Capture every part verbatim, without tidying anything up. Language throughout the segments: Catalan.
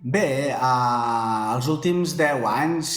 Bé, eh, els últims deu anys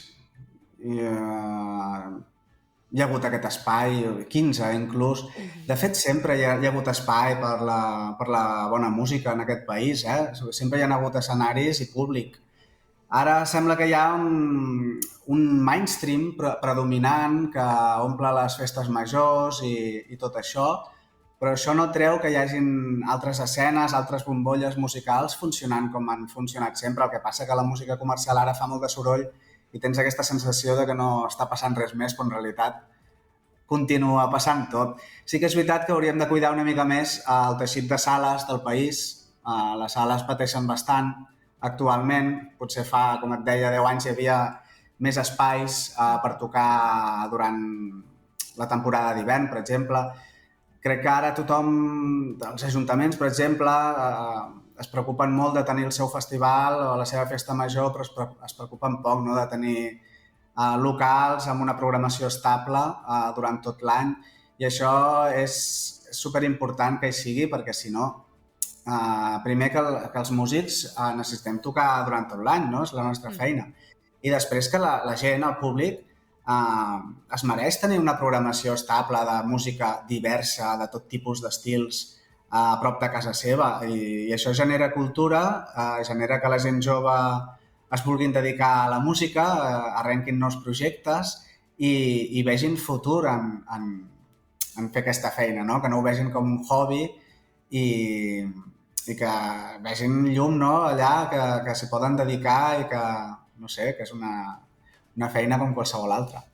eh, hi ha hagut aquest espai, quinze inclús. De fet, sempre hi ha, hi ha hagut espai per la, per la bona música en aquest país. Eh? Sempre hi ha hagut escenaris i públic. Ara sembla que hi ha un, un mainstream pre predominant que omple les festes majors i, i tot això, però això no treu que hi hagin altres escenes, altres bombolles musicals funcionant com han funcionat sempre. El que passa que la música comercial ara fa molt de soroll i tens aquesta sensació de que no està passant res més, però en realitat continua passant tot. Sí que és veritat que hauríem de cuidar una mica més el teixit de sales del país. Les sales pateixen bastant actualment. Potser fa, com et deia, deu anys hi havia més espais per tocar durant la temporada d'hivern, per exemple. Crec que ara tothom, els ajuntaments, per exemple, es preocupen molt de tenir el seu festival o la seva festa major, però es preocupen poc, no?, de tenir Uh, locals amb una programació estable uh, durant tot l'any, i això és, és superimportant que hi sigui, perquè si no, uh, primer que, el, que els músics uh, necessitem tocar durant tot l'any, no? És la nostra feina. I després que la, la gent, el públic, uh, es mereix tenir una programació estable de música diversa, de tot tipus d'estils, uh, a prop de casa seva, i, i això genera cultura, uh, genera que la gent jove es vulguin dedicar a la música, arrenquin nous projectes i, i vegin futur en, en, en fer aquesta feina, no? Que no ho vegin com un hobby i, i que vegin llum, no?, allà, que, que s'hi poden dedicar i que, no sé, que és una, una feina com qualsevol altra.